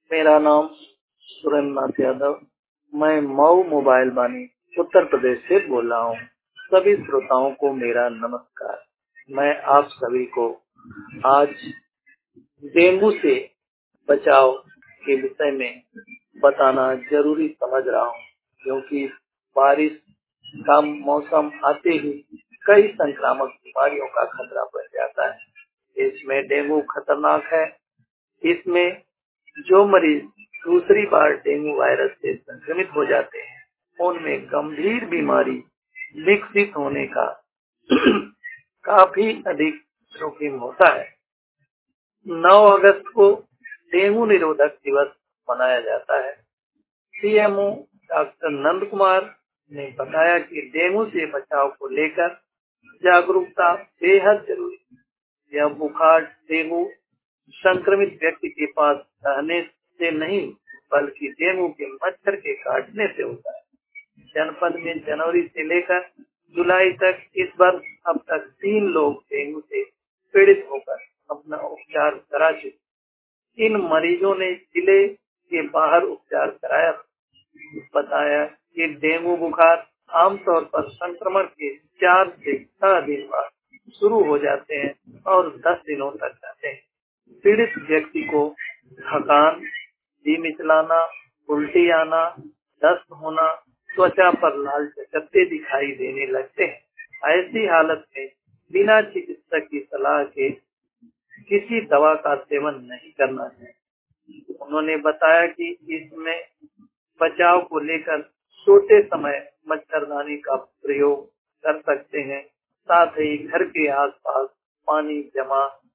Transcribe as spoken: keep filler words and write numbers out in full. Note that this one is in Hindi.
मेरा नाम सुरेंद्रनाथ यादव। मैं मऊ मोबाइल बानी उत्तर प्रदेश से बोल रहा हूँ। सभी श्रोताओं को मेरा नमस्कार। मैं आप सभी को आज डेंगू से बचाव के विषय में बताना जरूरी समझ रहा हूँ, क्योंकि बारिश का मौसम आते ही कई संक्रामक बीमारियों का खतरा बढ़ जाता है। इसमें डेंगू खतरनाक है। इसमें जो मरीज दूसरी बार डेंगू वायरस से संक्रमित हो जाते हैं, उनमें गंभीर बीमारी विकसित होने का काफी अधिक जोखिम होता है। नौ अगस्त को डेंगू निरोधक दिवस मनाया जाता है। सीएमओ डॉक्टर नंद कुमार ने बताया कि डेंगू से बचाव को लेकर जागरूकता बेहद जरूरी है। यह बुखार डेंगू संक्रमित व्यक्ति के पास रहने से नहीं, बल्कि डेंगू के मच्छर के काटने से होता है। जनपद में जनवरी से लेकर जुलाई तक इस वर्ष अब तक तीन लोग डेंगू से पीड़ित होकर अपना उपचार करा चुके। इन मरीजों ने जिले के बाहर उपचार कराया। बताया कि डेंगू बुखार आमतौर पर संक्रमण के चार से छह दिन बाद शुरू हो जाते हैं और दस दिनों तक रहते हैं। पीड़ित व्यक्ति को थकान, जी मिचलाना, उल्टी आना, दस्त होना, त्वचा पर लाल चकत्ते दिखाई देने लगते हैं। ऐसी हालत में बिना चिकित्सक की सलाह के किसी दवा का सेवन नहीं करना है। उन्होंने बताया कि इसमें बचाव को लेकर सोते समय मच्छरदानी का प्रयोग कर सकते हैं। साथ ही घर के आसपास पानी जमा